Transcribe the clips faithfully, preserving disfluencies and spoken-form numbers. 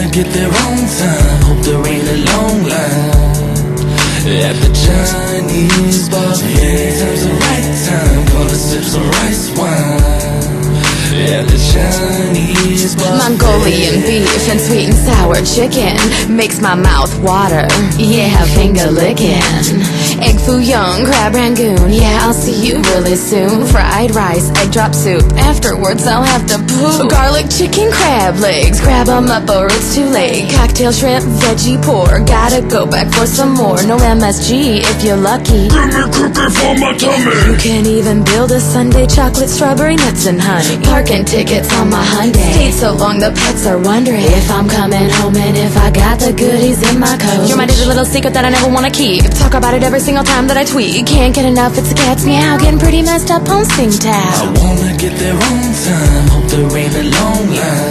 wanna get there on time. Hope there ain't a long line at the Chinese buffet. Anytime's the right time. Gonna sip some rice wine at the Chinese buffet. Mongolian beef and sweet and sour chicken makes my mouth water. Yeah, finger licking. Egg foo young, crab rangoon. Yeah, I'll see you really soon. Fried rice, egg drop soup. Afterwards I'll have to poop. Garlic chicken, crab legs. Grab 'em up or it's too late. Cocktail shrimp, veggie pork. Gotta go back for some more. No M S G if you're lucky. Give me cookie for my tummy. You can even build a sundae, chocolate, strawberry, nuts and honey. Parking tickets on my Hyundai. Stayed so long the pets are wondering if I'm coming home and if I got the goodies in my coat. You're my dirty little secret that I never wanna keep. Talk about it every single time that I tweet. Can't get enough, it's a cat's meow. Getting pretty messed up on Singtao. I wanna get there on time. Hope there ain't a long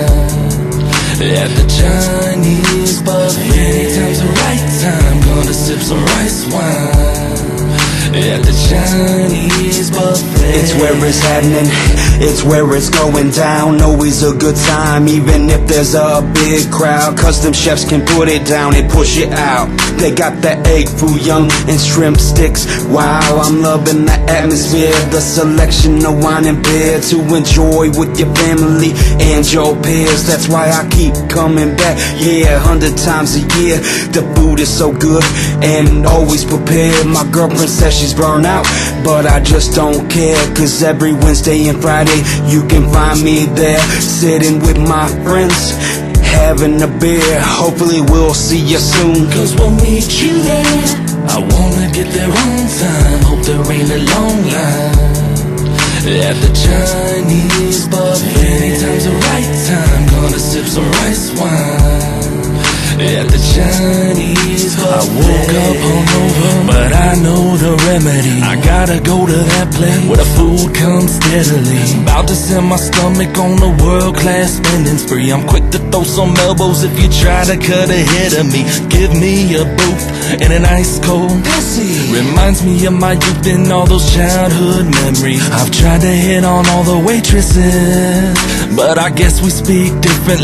line at the Chinese buffet. Anytime's the right time. Gonna sip some rice wine at the Chinese buffet. It's where it's happening, it's where it's going down. Always a good time, even if there's a big crowd. Custom chefs can put it down and push it out. They got the egg foo young and shrimp sticks. Wow, I'm loving the atmosphere. The selection of wine and beer to enjoy with your family and your peers. That's why I keep coming back, yeah, a hundred times a year. The food is so good and always prepared. My girlfriend says she's burned out, but I just don't care. Cause every Wednesday and Friday you can find me there, sitting with my friends, having a beer. Hopefully we'll see you soon, cause we'll meet you there. I wanna get there on time. Hope there ain't a long line at the Chinese buffet. Anytime's the right time. Gonna sip some rice wine at the Chinese buffet. I woke up hungover, but I know the remedy. I gotta go to that place where the food comes steadily. About to send my stomach on a world-class spending spree. I'm quick to throw some elbows if you try to cut ahead of me. Give me a booth and an ice cold Pepsi. Reminds me of my youth and all those childhood memories. I've tried to hit on all the waitresses, but I guess we speak different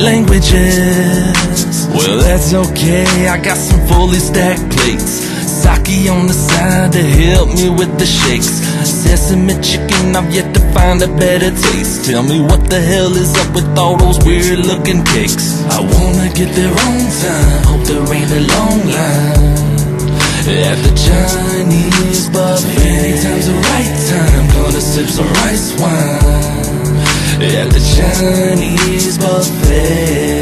languages. Well, that's okay, I got some fully stacked plates. Sake on the side to help me with the shakes. Sesame chicken, I've yet to find a better taste. Tell me what the hell is up with all those weird looking cakes. I wanna get there on time. Hope there ain't a long line at the Chinese buffet. Anytime's the right time. Gonna sip some rice wine at the Chinese buffet.